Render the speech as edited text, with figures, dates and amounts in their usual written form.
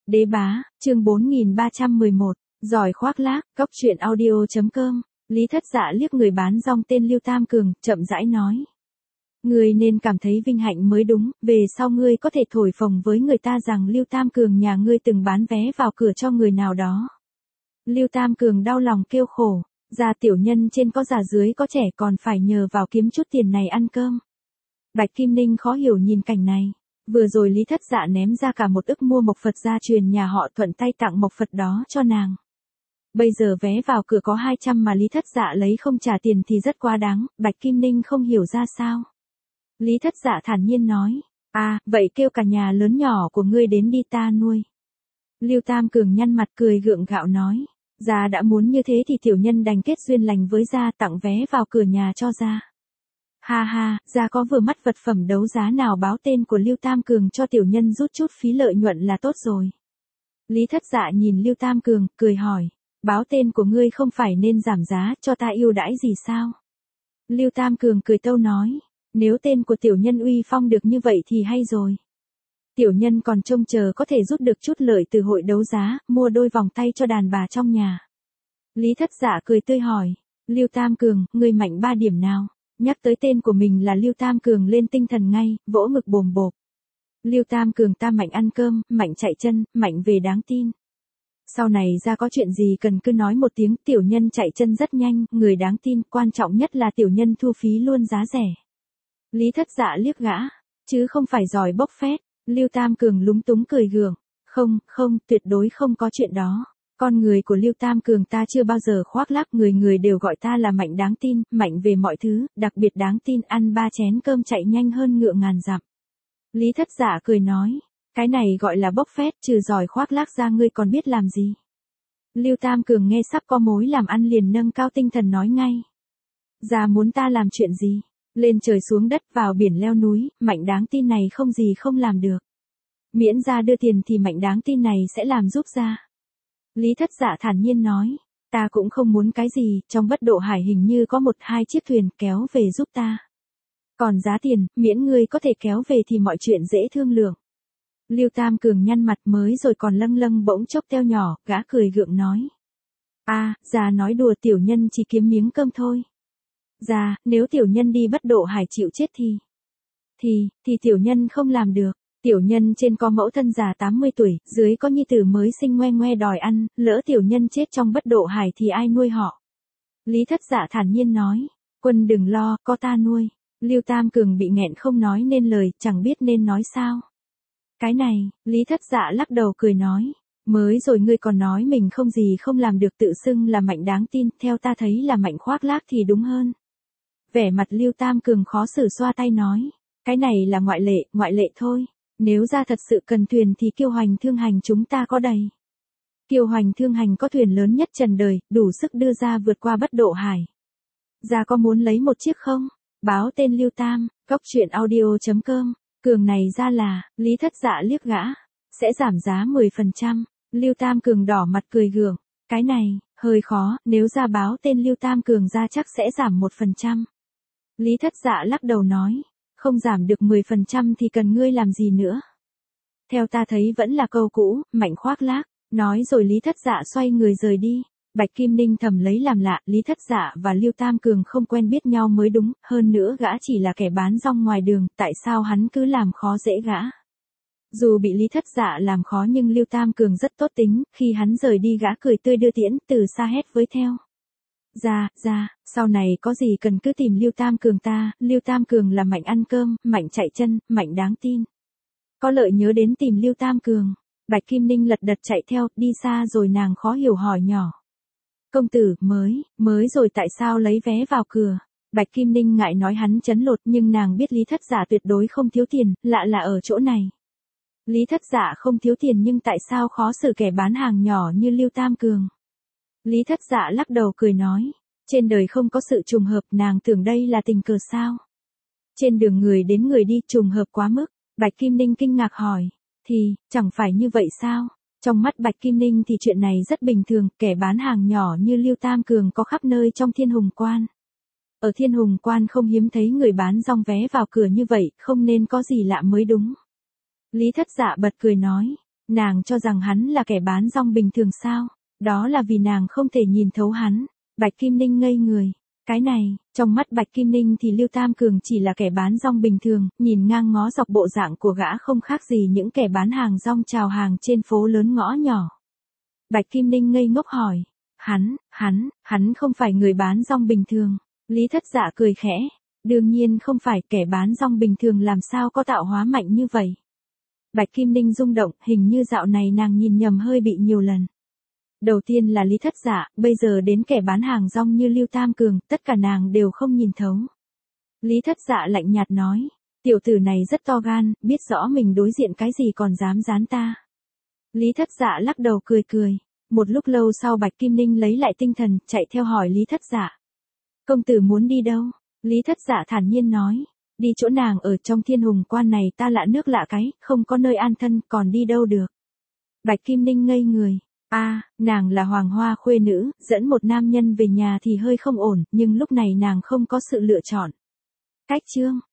Đế bá, chương 4311, giỏi khoác lác, cóc truyện audio.com, Lý Thất Dạ liếc người bán rong tên Lưu Tam Cường, chậm rãi nói. Ngươi nên cảm thấy vinh hạnh mới đúng, về sau ngươi có thể thổi phồng với người ta rằng Lưu Tam Cường nhà ngươi từng bán vé vào cửa cho người nào đó. Lưu Tam Cường đau lòng kêu khổ, già tiểu nhân trên có già dưới có trẻ còn phải nhờ vào kiếm chút tiền này ăn cơm. Bạch Kim Ninh khó hiểu nhìn cảnh này. Vừa rồi Lý Thất Dạ ném ra cả một ức mua mộc Phật gia truyền nhà họ thuận tay tặng mộc Phật đó cho nàng. Bây giờ vé vào cửa có 200 mà Lý Thất Dạ lấy không trả tiền thì rất quá đáng, Bạch Kim Ninh không hiểu ra sao. Lý Thất Dạ thản nhiên nói, vậy kêu cả nhà lớn nhỏ của ngươi đến đi ta nuôi. Lưu Tam Cường nhăn mặt cười gượng gạo nói, gia đã muốn như thế thì tiểu nhân đành kết duyên lành với gia tặng vé vào cửa nhà cho gia. Ha ha, gia có vừa mắt vật phẩm đấu giá nào báo tên của Lưu Tam Cường cho tiểu nhân rút chút phí lợi nhuận là tốt rồi. Lý Thất Dạ nhìn Lưu Tam Cường, cười hỏi, báo tên của ngươi không phải nên giảm giá cho ta ưu đãi gì sao? Lưu Tam Cường cười tâu nói, nếu tên của tiểu nhân uy phong được như vậy thì hay rồi. Tiểu nhân còn trông chờ có thể rút được chút lợi từ hội đấu giá, mua đôi vòng tay cho đàn bà trong nhà. Lý Thất Dạ cười tươi hỏi, Lưu Tam Cường, ngươi mạnh 3 điểm nào? Nhắc tới tên của mình là Lưu Tam Cường lên tinh thần ngay, vỗ ngực bồm bộp. Lưu Tam Cường ta mạnh ăn cơm, mạnh chạy chân, mạnh về đáng tin. Sau này ra có chuyện gì cần cứ nói một tiếng, tiểu nhân chạy chân rất nhanh, người đáng tin, quan trọng nhất là tiểu nhân thu phí luôn giá rẻ. Lý Thất Dạ liếc gã, chứ không phải giỏi bốc phét. Lưu Tam Cường lúng túng cười gượng, không, tuyệt đối không có chuyện đó. Con người của Lưu Tam Cường ta chưa bao giờ khoác lác, người đều gọi ta là mạnh đáng tin, mạnh về mọi thứ, đặc biệt đáng tin, ăn 3 chén cơm chạy nhanh hơn ngựa ngàn dặm. Lý Thất Dạ cười nói, cái này gọi là bốc phét, trừ giỏi khoác lác ra ngươi còn biết làm gì? Lưu Tam Cường nghe sắp có mối làm ăn liền nâng cao tinh thần nói ngay. Gia muốn ta làm chuyện gì? Lên trời xuống đất vào biển leo núi, mạnh đáng tin này không gì không làm được. Miễn gia đưa tiền thì mạnh đáng tin này sẽ làm giúp gia. Lý Thất Dạ thản nhiên nói, ta cũng không muốn cái gì, trong Bất Độ Hải hình như có 1-2 chiếc thuyền kéo về giúp ta. Còn giá tiền, miễn ngươi có thể kéo về thì mọi chuyện dễ thương lượng. Lưu Tam Cường nhăn mặt mới rồi còn lâng bỗng chốc teo nhỏ, gã cười gượng nói. Gia nói đùa tiểu nhân chỉ kiếm miếng cơm thôi. Gia, nếu tiểu nhân đi Bất Độ Hải chịu chết thì tiểu nhân không làm được. Tiểu nhân trên có mẫu thân già 80 tuổi, dưới có nhi tử mới sinh ngoe ngoe đòi ăn, lỡ tiểu nhân chết trong Bất Độ Hải thì ai nuôi họ? Lý Thất Dạ thản nhiên nói, quân đừng lo, có ta nuôi. Lưu Tam Cường bị nghẹn không nói nên lời, chẳng biết nên nói sao. Cái này, Lý Thất Dạ lắc đầu cười nói, mới rồi ngươi còn nói mình không gì không làm được, tự xưng là mạnh đáng tin, theo ta thấy là mạnh khoác lác thì đúng hơn. Vẻ mặt Lưu Tam Cường khó xử xoa tay nói, cái này là ngoại lệ thôi. Nếu gia thật sự cần thuyền thì Kiêu Hoành Thương Hành chúng ta có đầy. Kiêu Hoành Thương Hành có thuyền lớn nhất trần đời, đủ sức đưa gia vượt qua Bất Độ Hải. Gia có muốn lấy một chiếc không? Báo tên Lưu Tam, cóc truyện audio.com, Cường này ra là, Lý Thất Dạ liếc gã, sẽ giảm giá 10%. Lưu Tam Cường đỏ mặt cười gượng, cái này, hơi khó, nếu gia báo tên Lưu Tam Cường ra chắc sẽ giảm 1%. Lý Thất Dạ lắc đầu nói, không giảm được 10% thì cần ngươi làm gì nữa? Theo ta thấy vẫn là câu cũ, mạnh khoác lác. Nói rồi Lý Thất Dạ xoay người rời đi. Bạch Kim Ninh thầm lấy làm lạ, Lý Thất Dạ và Lưu Tam Cường không quen biết nhau mới đúng, hơn nữa gã chỉ là kẻ bán rong ngoài đường, tại sao hắn cứ làm khó dễ gã? Dù bị Lý Thất Dạ làm khó nhưng Lưu Tam Cường rất tốt tính, khi hắn rời đi gã cười tươi đưa tiễn, từ xa hét với theo. Ra, sau này có gì cần cứ tìm Lưu Tam Cường ta, Lưu Tam Cường là mạnh ăn cơm, mạnh chạy chân, mạnh đáng tin. Có lợi nhớ đến tìm Lưu Tam Cường. Bạch Kim Ninh lật đật chạy theo, đi xa rồi nàng khó hiểu hỏi nhỏ. Công tử, mới rồi tại sao lấy vé vào cửa? Bạch Kim Ninh ngại nói hắn chấn lột nhưng nàng biết Lý Thất Dạ tuyệt đối không thiếu tiền, lạ là ở chỗ này. Lý Thất Dạ không thiếu tiền nhưng tại sao khó xử kẻ bán hàng nhỏ như Lưu Tam Cường? Lý Thất Dạ lắc đầu cười nói, trên đời không có sự trùng hợp, nàng tưởng đây là tình cờ sao? Trên đường người đến người đi, trùng hợp quá mức. Bạch Kim Ninh kinh ngạc hỏi, thì, chẳng phải như vậy sao? Trong mắt Bạch Kim Ninh thì chuyện này rất bình thường, kẻ bán hàng nhỏ như Lưu Tam Cường có khắp nơi trong Thiên Hùng Quan. Ở Thiên Hùng Quan không hiếm thấy người bán rong vé vào cửa như vậy, không nên có gì lạ mới đúng. Lý Thất Dạ bật cười nói, Nàng cho rằng hắn là kẻ bán rong bình thường sao? Đó là vì nàng không thể nhìn thấu hắn. Bạch Kim Ninh ngây người. Cái này, trong mắt Bạch Kim Ninh thì Lưu Tam Cường chỉ là kẻ bán rong bình thường, nhìn ngang ngó dọc bộ dạng của gã không khác gì những kẻ bán hàng rong chào hàng trên phố lớn ngõ nhỏ. Bạch Kim Ninh ngây ngốc hỏi. Hắn không phải người bán rong bình thường. Lý Thất Dạ cười khẽ. Đương nhiên không phải, kẻ bán rong bình thường làm sao có tạo hóa mạnh như vậy. Bạch Kim Ninh rung động, hình như dạo này nàng nhìn nhầm hơi bị nhiều lần. Đầu tiên là Lý Thất Dạ, bây giờ đến kẻ bán hàng rong như Lưu Tam Cường, tất cả nàng đều không nhìn thấu. Lý Thất Dạ lạnh nhạt nói, tiểu tử này rất to gan, biết rõ mình đối diện cái gì còn dám gián ta. Lý Thất Dạ lắc đầu cười cười. Một lúc lâu sau Bạch Kim Ninh lấy lại tinh thần, chạy theo hỏi Lý Thất Dạ. Công tử muốn đi đâu? Lý Thất Dạ thản nhiên nói. Đi chỗ nàng ở trong Thiên Hùng Quan này, ta lạ nước lạ cái, không có nơi an thân, còn đi đâu được. Bạch Kim Ninh ngây người. Nàng là Hoàng Hoa khuê nữ, dẫn một nam nhân về nhà thì hơi không ổn, nhưng lúc này nàng không có sự lựa chọn. Cách chương